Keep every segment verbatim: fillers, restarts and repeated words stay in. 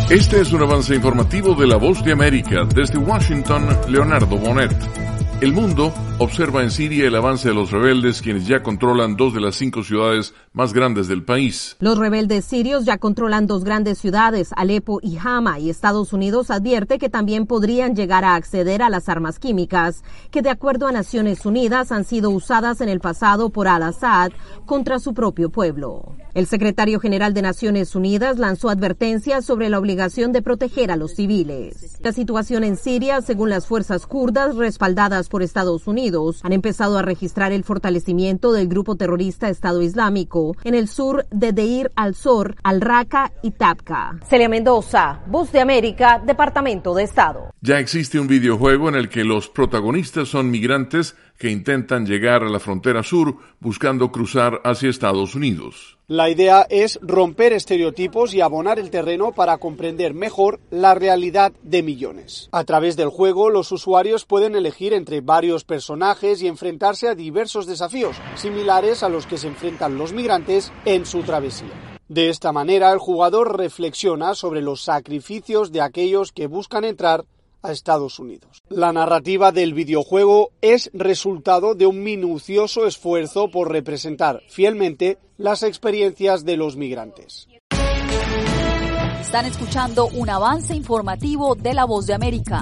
Este es un avance informativo de La Voz de América. Desde Washington, Leonardo Bonet. El mundo observa en Siria el avance de los rebeldes, quienes ya controlan dos de las cinco ciudades más grandes del país. Los rebeldes sirios ya controlan dos grandes ciudades, Alepo y Hama, y Estados Unidos advierte que también podrían llegar a acceder a las armas químicas, que de acuerdo a Naciones Unidas han sido usadas en el pasado por al-Assad contra su propio pueblo. El secretario general de Naciones Unidas lanzó advertencias sobre la obligación de proteger a los civiles. La situación en Siria, según las fuerzas kurdas respaldadas por Estados Unidos, han empezado a registrar el fortalecimiento del grupo terrorista Estado Islámico en el sur de Deir al-Zor, al-Raqqa y Tabqa. Celia Mendoza, Voz de América, Departamento de Estado. Ya existe un videojuego en el que los protagonistas son migrantes que intentan llegar a la frontera sur buscando cruzar hacia Estados Unidos. La idea es romper estereotipos y abonar el terreno para comprender mejor la realidad de millones. A través del juego, los usuarios pueden elegir entre varios personajes y enfrentarse a diversos desafíos, similares a los que se enfrentan los migrantes en su travesía. De esta manera, el jugador reflexiona sobre los sacrificios de aquellos que buscan entrar a Estados Unidos. La narrativa del videojuego es resultado de un minucioso esfuerzo por representar fielmente las experiencias de los migrantes. Están escuchando un avance informativo de La Voz de América.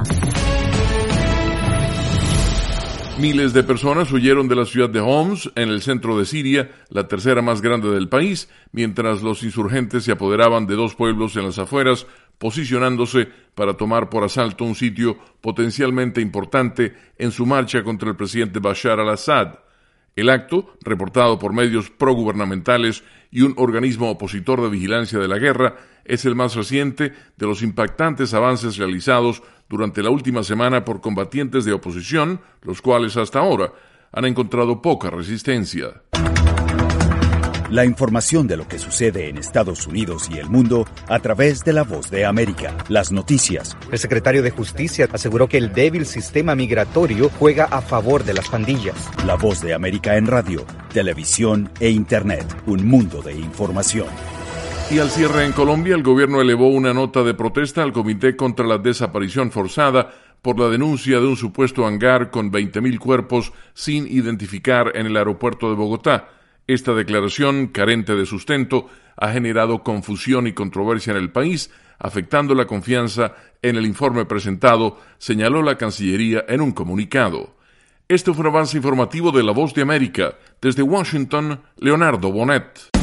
Miles de personas huyeron de la ciudad de Homs, en el centro de Siria, la tercera más grande del país, mientras los insurgentes se apoderaban de dos pueblos en las afueras, posicionándose para tomar por asalto un sitio potencialmente importante en su marcha contra el presidente Bashar al-Assad. El acto, reportado por medios progubernamentales y un organismo opositor de vigilancia de la guerra, es el más reciente de los impactantes avances realizados durante la última semana por combatientes de oposición, los cuales hasta ahora han encontrado poca resistencia. La información de lo que sucede en Estados Unidos y el mundo a través de La Voz de América. Las noticias. El secretario de Justicia aseguró que el débil sistema migratorio juega a favor de las pandillas. La Voz de América en radio, televisión e Internet. Un mundo de información. Y al cierre en Colombia, el gobierno elevó una nota de protesta al Comité contra la Desaparición Forzada por la denuncia de un supuesto hangar con veinte mil cuerpos sin identificar en el aeropuerto de Bogotá. Esta declaración, carente de sustento, ha generado confusión y controversia en el país, afectando la confianza en el informe presentado, señaló la Cancillería en un comunicado. Este fue un avance informativo de La Voz de América. Desde Washington, Leonardo Bonet.